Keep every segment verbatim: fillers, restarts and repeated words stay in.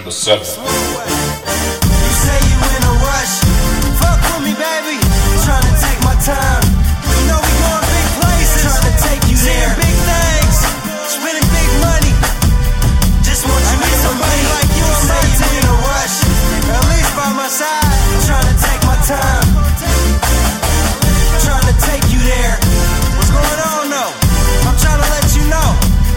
twenty-four seven. You say you in a rush, fuck with me, baby. Tryna take my time. You know we going big places. Tryna take you there. Big things, spending big money. Just want you to somebody like you. Say you in a rush, or at least by my side. Tryna take my time. Tryna take you there. What's going on though? I'm tryna let you know.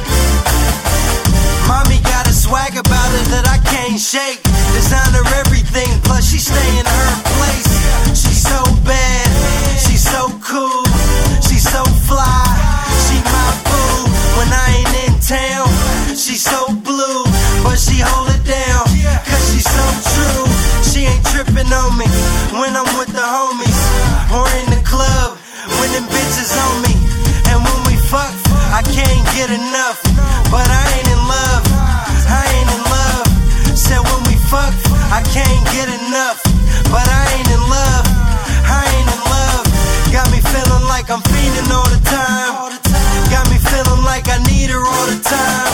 Mommy got a swag about her that I can't shake. Designer everything, plus she stay in her place. She's so bad, she's so cool, she's so fly. She my boo when I ain't in town. She's so blue, but she hold it down, cause she's so true. She ain't tripping on me when I'm with the homies, or in the club when them bitches on me. And when we fuck, I can't get enough, but I ain't in love, I ain't in love. Said when we fuck, I can't get enough, but I ain't in love, I ain't in love. Got me feeling like I'm fiending all the time. Got me feeling like I need her all the time.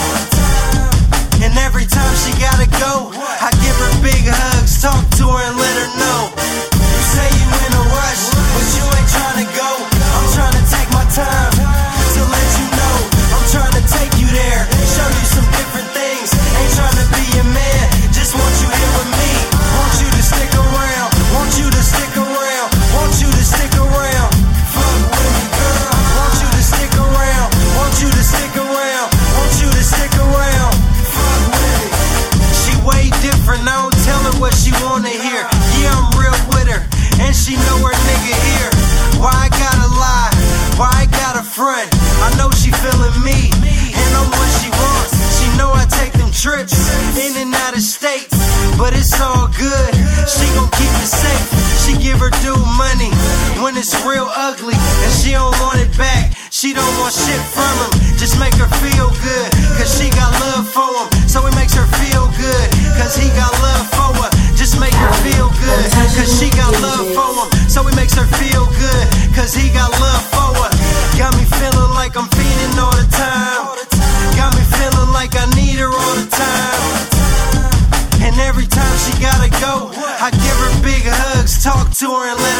And every time she gotta go, I give her big hugs, talk to her and let her know. You say you in a rush, but you ain't tryna go. I'm tryna take my time to let you know. I'm tryna take you there, show you some different things. Ain't tryna be your man, just want you here with me. Want you to stick around, want you to stick around, want you to stick around. Fuck with me, girl. Want you to stick around, want you to stick around, want you to stick around. Fuck with me. She way different, I don't tell her what she wanna hear. Yeah, I'm real with her, and she know her nigga here. Why I gotta lie? Why I gotta front? I know she feeling me, and I'm what she wants. She know I take them trips in and out of states, but it's all good. She gon' keep it safe. She give her due money when it's real ugly, and she don't want it back. She don't want shit from him, just make her feel good, cause she got love for him. So it makes her feel good, cause he got love for her. Just make her feel good, cause she got love for him. So it makes her feel good, cause he got love for her. Got me feeling like I'm fiending all the time. Got me feeling like I need her all the time. And every time she gotta go, I give her big hugs, talk to her and let